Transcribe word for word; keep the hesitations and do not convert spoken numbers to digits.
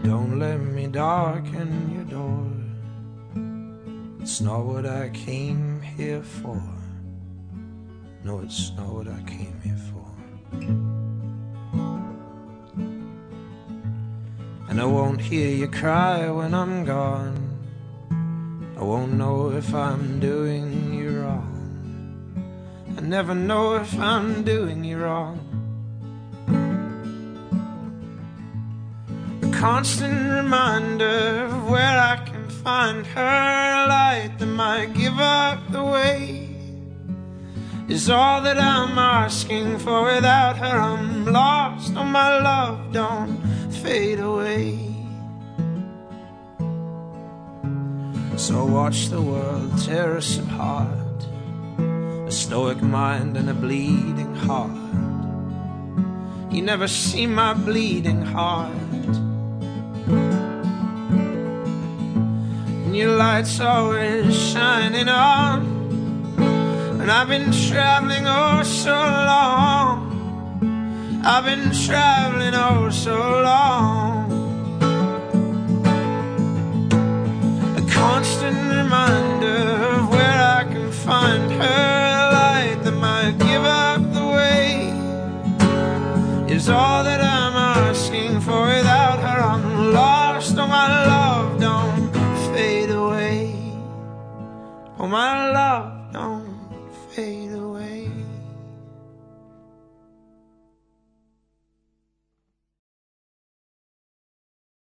don't let me darken your door. It's not what I came here for. No, it's not what I came here for. And I won't hear you cry when I'm gone. I won't know if I'm doing you wrong. I never know if I'm doing you wrong. A constant reminder of where I can find her, a light that might give up the way, is all that I'm asking for. Without her I'm lost. Oh, my love, don't fade away. So watch the world tear us apart, a stoic mind and a bleeding heart. You never see my bleeding heart. And your light's always shining on, and I've been traveling oh so long. I've been traveling oh so long. A constant reminder of where I can find her, a light that might give up the way, is all that I'm asking for. Without her I'm lost. Oh, my love, don't fade away. Oh, my love,